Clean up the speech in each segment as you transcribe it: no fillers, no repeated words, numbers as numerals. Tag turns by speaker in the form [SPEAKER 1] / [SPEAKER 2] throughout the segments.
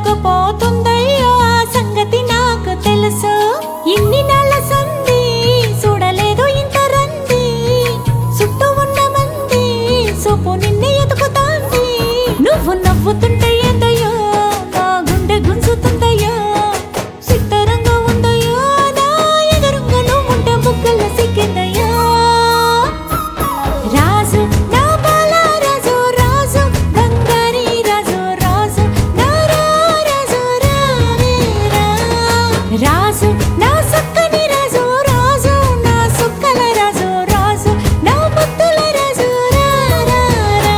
[SPEAKER 1] దొరికిపోతుందయ్యో ఆ సంగతి నాకు తెలుసు. ఇన్ని నెల సంది చూడలేదు ఇంత రంది, చుట్టూ ఉన్న మంది సూపు నిన్నే ఎతుకుతాంది. నువ్వు నవ్వుతుంటే ఏందయ్యో నా గుండె గుంజుతుందయ్యో, సిద్ధరంగా ఉందయ్యో నా ఎదురుంగా నువ్వుంటే బుగ్గల సిక్కిందయ్యో. రాజు నా బాల రాజు రాజు బంగారి రాజు రాజు నా రాజు రావేరా. రాజు నా సక్కని రాజు రాజు నా సుక్కల రాజు రాజు నా ముద్దుల రాజు రా రా రా.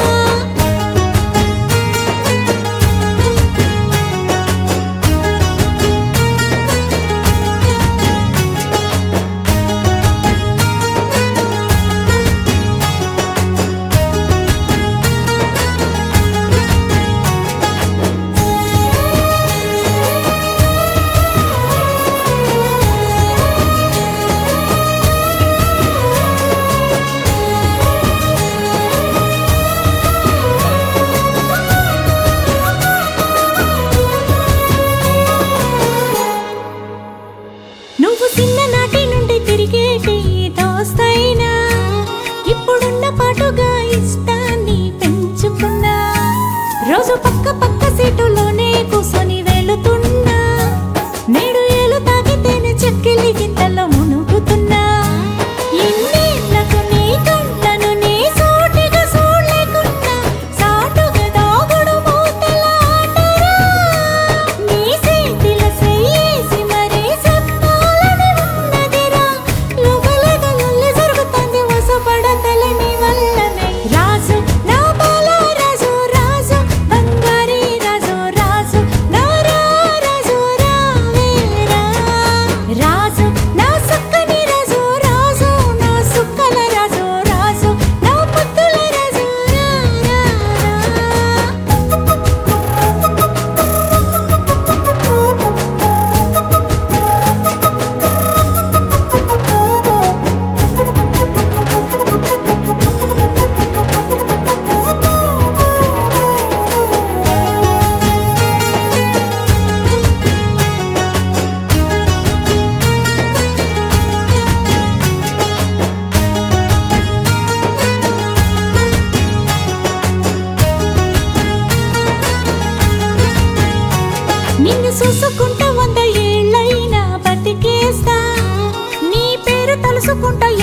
[SPEAKER 1] నువ్వు చిన్ననాటి నుండి తిరిగేటి దోస్తైనా, ఇప్పుడున్న పాటుగా ఇష్టాన్ని పెంచుకున్నా. రోజు పక్క పక్క సీటులోనే కూర్చొని వెళుతున్నా, నేడు ఏలు తాగితేనే చెక్కిలి గింతల్లో మునుగుతున్నా. ఇన్నేళ్లకు నీ కళ్ళను నీ సూటిగా చూడలేకున్నా, సాటుగా దాగుడు మూతల ఆటరా. నీ చేతిలో చెయ్యేసి మరీ చెప్పాలని ఉన్నదిరా, లోపలగా లొల్లి జరుగుతుంది వసపడతలని వల్లనే. రాజు నా బాల రాజు రాజు బంగారి రాజు రాజు నా రాజు రావేరా. రాజు నా సక్కని రాజు రాజు నా సుక్కల రాజు రాజు నా ముద్దుల రాజు రా రా నిన్ను చూసుకుంటా 100 ఏళ్ళైనా బతికేస్తా, నీ పేరు తలుసుకుంటా